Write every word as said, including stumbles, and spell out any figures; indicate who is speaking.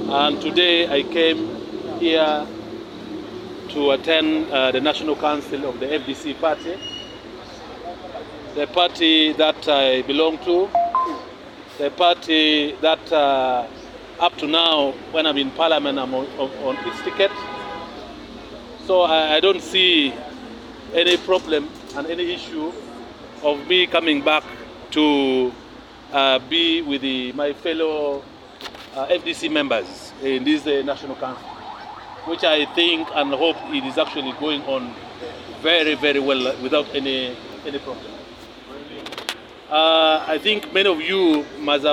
Speaker 1: And today I came here to attend uh, the National Council of the F D C party, the party that I belong to, the party that uh, up to now, when I'm in Parliament, I'm on, on its ticket. So I, I don't see any problem and any issue of me coming back to uh, be with the, my fellow uh, F D C members in this uh, National Council, which I think and hope it is actually going on very, very well without any, any problem. Uh, I think many of you must have